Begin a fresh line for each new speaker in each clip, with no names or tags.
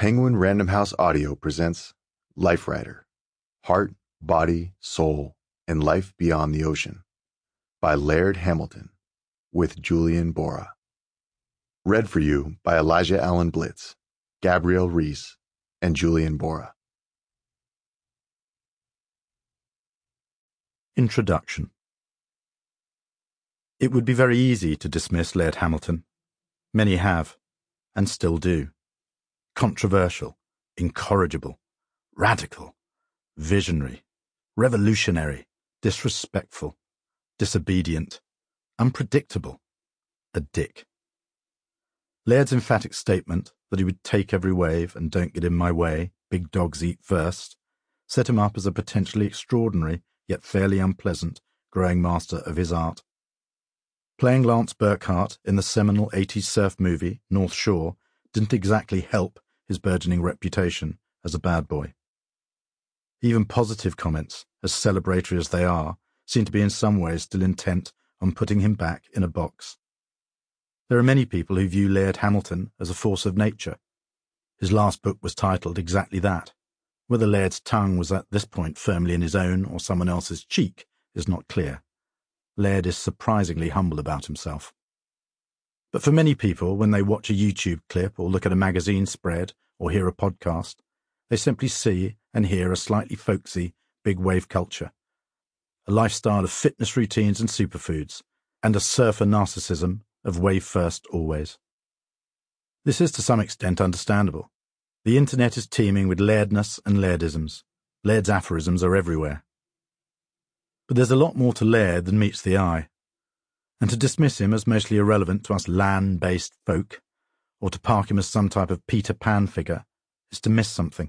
Penguin Random House Audio presents Life Rider, Heart, Body, Soul, and Life Beyond the Ocean by Laird Hamilton with Julian Bora. Read for you by Elijah Allen Blitz, Gabrielle Reese, and Julian Bora.
Introduction. It would be very easy to dismiss Laird Hamilton. Many have, and still do. Controversial, incorrigible, radical, visionary, revolutionary, disrespectful, disobedient, unpredictable, a dick. Laird's emphatic statement that he would take every wave and don't get in my way, big dogs eat first, set him up as a potentially extraordinary yet fairly unpleasant growing master of his art. Playing Lance Burkhart in the seminal 80s surf movie North Shore didn't exactly help his burgeoning reputation as a bad boy. Even positive comments, as celebratory as they are, seem to be in some ways still intent on putting him back in a box. There are many people who view Laird Hamilton as a force of nature. His last book was titled exactly that. Whether Laird's tongue was at this point firmly in his own or someone else's cheek is not clear. Laird is surprisingly humble about himself. But for many people, when they watch a YouTube clip or look at a magazine spread or hear a podcast, they simply see and hear a slightly folksy, big wave culture, a lifestyle of fitness routines and superfoods, and a surfer narcissism of wave first always. This is to some extent understandable. The internet is teeming with Lairdness and Lairdisms. Laird's aphorisms are everywhere. But there's a lot more to Laird than meets the eye. And to dismiss him as mostly irrelevant to us land-based folk, or to park him as some type of Peter Pan figure, is to miss something.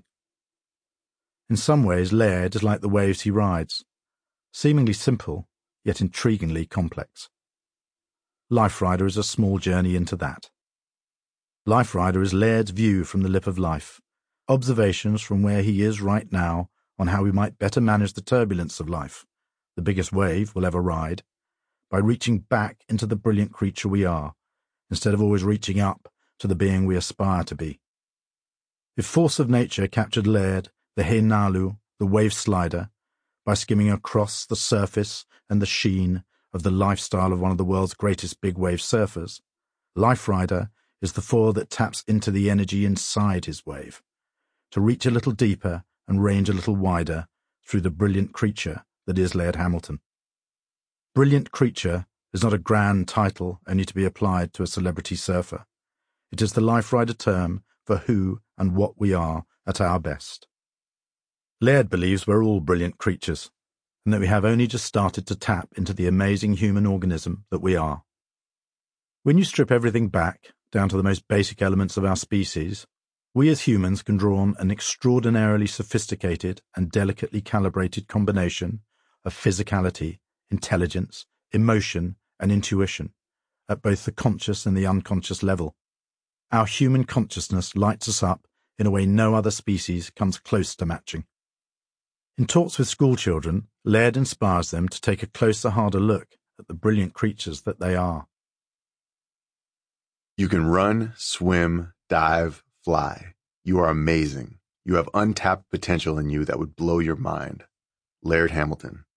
In some ways, Laird is like the waves he rides, seemingly simple, yet intriguingly complex. Life Rider is a small journey into that. Life Rider is Laird's view from the lip of life, observations from where he is right now on how we might better manage the turbulence of life, the biggest wave we'll ever ride, by reaching back into the brilliant creature we are, instead of always reaching up to the being we aspire to be. If force of nature captured Laird, the Heinalu, the wave slider, by skimming across the surface and the sheen of the lifestyle of one of the world's greatest big wave surfers, Life Rider is the foil that taps into the energy inside his wave, to reach a little deeper and range a little wider through the brilliant creature that is Laird Hamilton. Brilliant creature is not a grand title only to be applied to a celebrity surfer. It is the Life Rider term for who and what we are at our best. Laird believes we're all brilliant creatures, and that we have only just started to tap into the amazing human organism that we are. When you strip everything back, down to the most basic elements of our species, we as humans can draw on an extraordinarily sophisticated and delicately calibrated combination of physicality, intelligence, emotion, and intuition, at both the conscious and the unconscious level. Our human consciousness lights us up in a way no other species comes close to matching. In talks with schoolchildren, Laird inspires them to take a closer, harder look at the brilliant creatures that they are.
You can run, swim, dive, fly. You are amazing. You have untapped potential in you that would blow your mind. Laird Hamilton.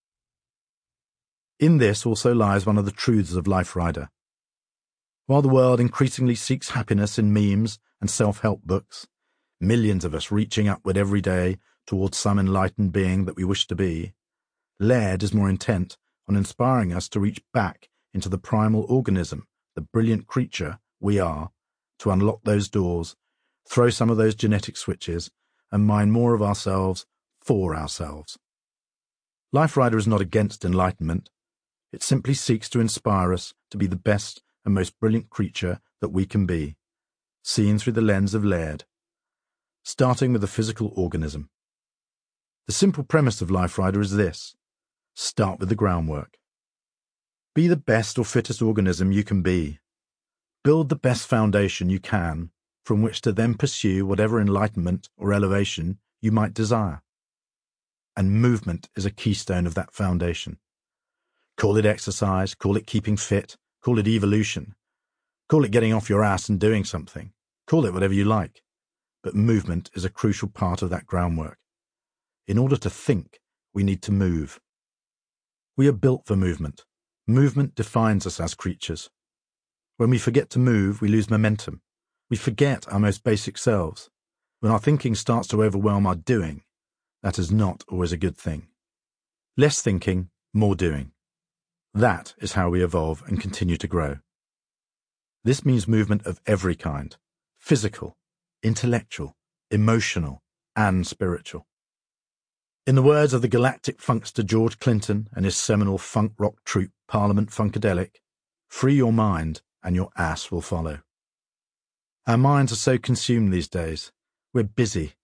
In this also lies one of the truths of Life Rider. While the world increasingly seeks happiness in memes and self-help books, millions of us reaching upward every day towards some enlightened being that we wish to be, Laird is more intent on inspiring us to reach back into the primal organism, the brilliant creature we are, to unlock those doors, throw some of those genetic switches, and mine more of ourselves for ourselves. Life Rider is not against enlightenment. It simply seeks to inspire us to be the best and most brilliant creature that we can be, seen through the lens of Laird, starting with the physical organism. The simple premise of Life Rider is this: start with the groundwork. Be the best or fittest organism you can be. Build the best foundation you can, from which to then pursue whatever enlightenment or elevation you might desire. And movement is a keystone of that foundation. Call it exercise, call it keeping fit, call it evolution, call it getting off your ass and doing something, call it whatever you like. but movement is a crucial part of that groundwork. In order to think, we need to move. We are built for movement. Movement defines us as creatures. When we forget to move, we lose momentum. We forget our most basic selves. When our thinking starts to overwhelm our doing, that is not always a good thing. Less thinking, more doing. That is how we evolve and continue to grow. This means movement of every kind: physical, intellectual, emotional, and spiritual. In the words of the galactic funkster George Clinton and his seminal funk rock troupe Parliament Funkadelic, free your mind and your ass will follow. Our minds are so consumed these days. We're busy.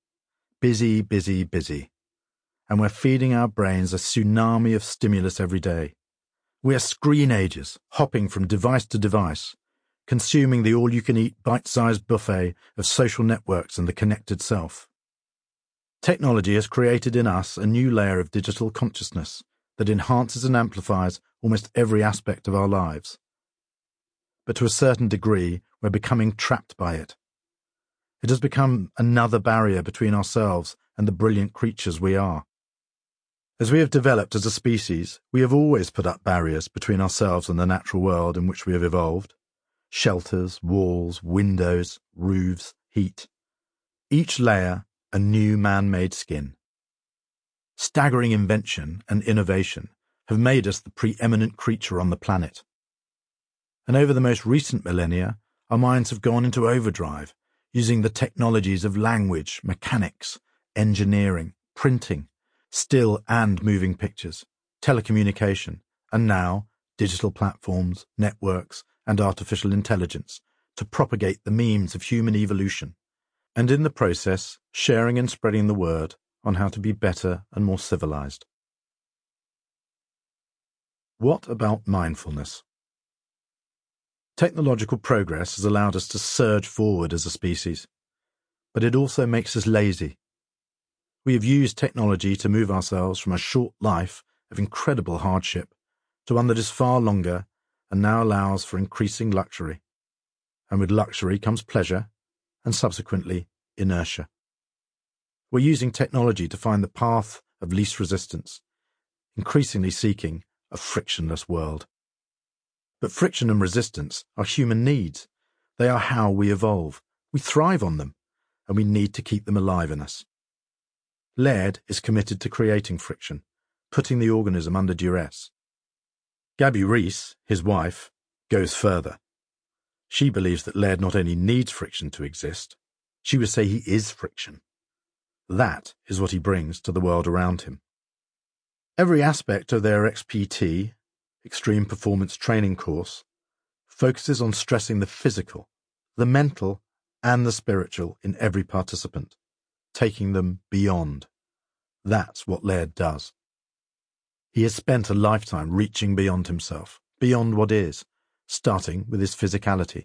And we're feeding our brains a tsunami of stimulus every day. We are screenagers, hopping from device to device, consuming the all-you-can-eat bite-sized buffet of social networks and the connected self. Technology has created in us a new layer of digital consciousness that enhances and amplifies almost every aspect of our lives. But to a certain degree, we're becoming trapped by it. It has become another barrier between ourselves and the brilliant creatures we are. As we have developed as a species, we have always put up barriers between ourselves and the natural world in which we have evolved. Shelters, walls, windows, roofs, heat. Each layer a new man-made skin. Staggering invention and innovation have made us the preeminent creature on the planet. And over the most recent millennia, our minds have gone into overdrive, using the technologies of language, mechanics, engineering, printing, still and moving pictures, telecommunication, and now digital platforms, networks, and artificial intelligence to propagate the memes of human evolution, and in the process, sharing and spreading the word on how to be better and more civilized. What about mindfulness? Technological progress has allowed us to surge forward as a species, but it also makes us lazy. We have used technology to move ourselves from a short life of incredible hardship to one that is far longer and now allows for increasing luxury. And with luxury comes pleasure, and subsequently inertia. We're using technology to find the path of least resistance, increasingly seeking a frictionless world. But friction and resistance are human needs. They are how we evolve. We thrive on them, and we need to keep them alive in us. Laird is committed to creating friction, putting the organism under duress. Gabby Reese, his wife, goes further. She believes that Laird not only needs friction to exist, she would say he is friction. That is what he brings to the world around him. Every aspect of their XPT, Extreme Performance Training course, focuses on stressing the physical, the mental, and the spiritual in every participant, taking them beyond. That's what Laird does. He has spent a lifetime reaching beyond himself, beyond what is, starting with his physicality.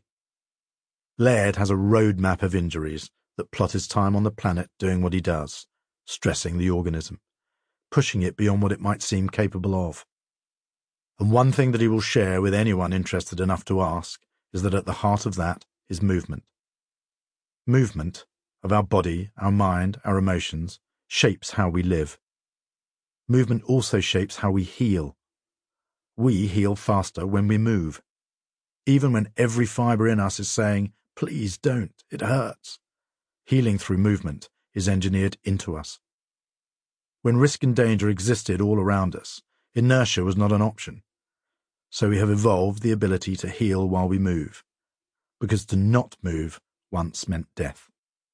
Laird has a roadmap of injuries that plot his time on the planet doing what he does, stressing the organism, pushing it beyond what it might seem capable of. And one thing that he will share with anyone interested enough to ask is that at the heart of that is movement. Movement of our body, our mind, our emotions, shapes how we live. Movement also shapes how we heal. We heal faster when we move. Even when every fibre in us is saying, please don't, it hurts. Healing through movement is engineered into us. When risk and danger existed all around us, inertia was not an option. So we have evolved the ability to heal while we move, because to not move once meant death.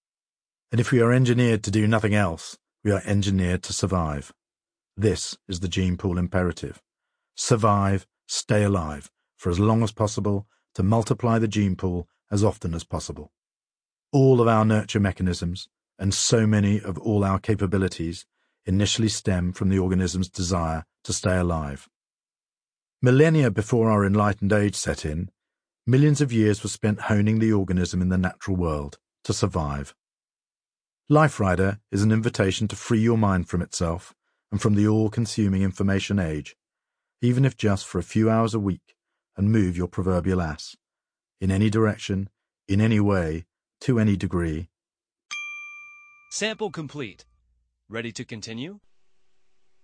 And if we are engineered to do nothing else, we are engineered to survive. This is the gene pool imperative. Survive, stay alive, for as long as possible, to multiply the gene pool as often as possible. All of our nurture mechanisms, and so many of all our capabilities, initially stem from the organism's desire to stay alive. Millennia before our enlightened age set in, millions of years were spent honing the organism in the natural world to survive. Life Rider is an invitation to free your mind from itself and from the all-consuming information age, even if just for a few hours a week, and move your proverbial ass, in any direction, in any way, to any degree.
Sample complete. Ready to continue?